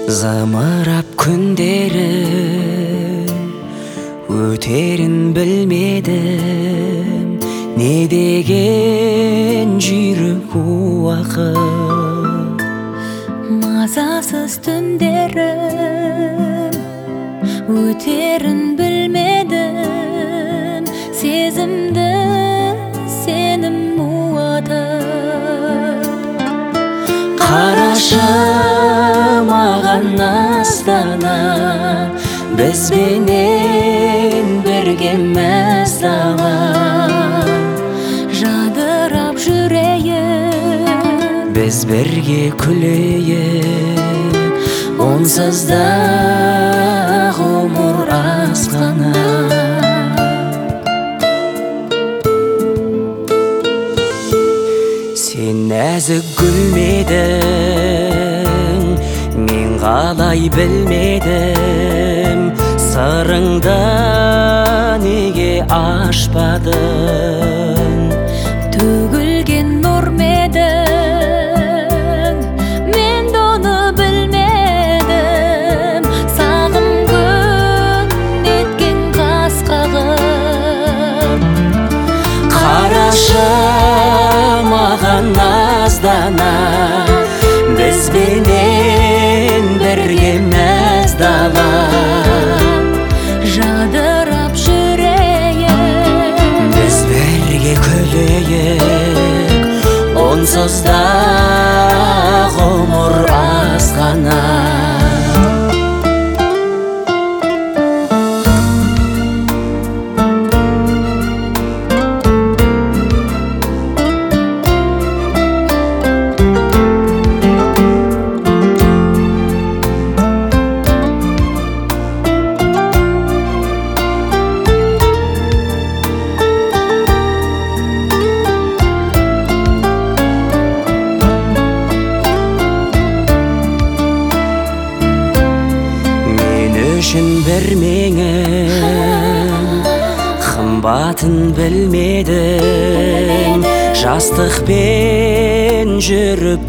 Замырап күндерім өтерін білмедім, не деген жүйрік уақыт. Мазасыз түндерім өтерін білмедім, сезімді сенім уатып. Қарашы маған астана, бізбенен бірге мәз дала. Жадырап жүрейік, біз бірге күлейік, онсыз да ғұмыр азғана. Сен нәзік гүлмедің, мен қалай білмедім, сырыңды неге ашпадың? төгілген нұр медің, мен де оны білмедім, сағым күн еткен қас қағым. Қарашы маған аздана, бізбенен бірге мәз дала. Жадырап жүрейік, біз бірге күлейік, онсыз да ғұмыр азғана. Үшін бір меңін қымбатын білмедім, жастықпен жүріп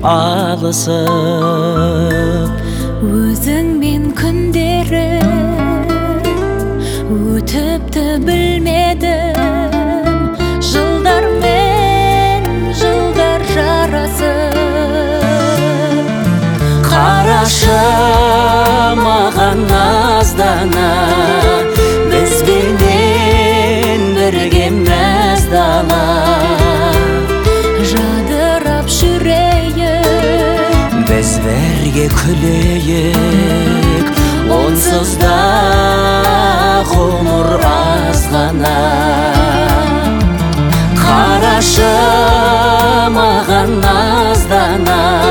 алысып. өзіңмен күндерім өтіпті білмедім, жылдармен жылдар жарасып. Қарашы маған аздана, бізбенен бірге мәз дала. Жадырап жүрейік, біз бірге күлейік, онсыз да ғұмыр азғана. Қарашы маған аздана,